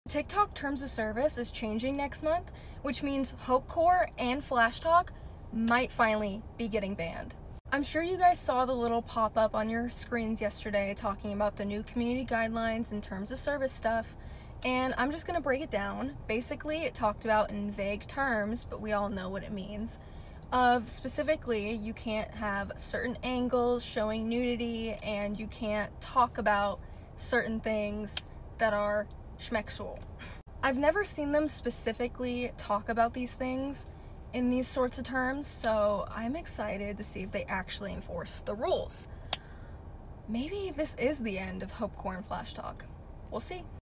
TikTok Terms of Service is changing next month, which means Hopecore and Flash Talk might finally be getting banned. I'm sure you guys saw the little pop-up on your screens yesterday talking about the new community guidelines and terms of service stuff, and I'm just going to break it down. Basically, it talked about in vague terms, but we all know what it means. Specifically, you can't have certain angles showing nudity, and you can't talk about certain things that are schmexual. I've never seen them specifically talk about these things in these sorts of terms, so I'm excited to see if they actually enforce the rules. Maybe this is the end of Hopecore and Flash Talk. We'll see.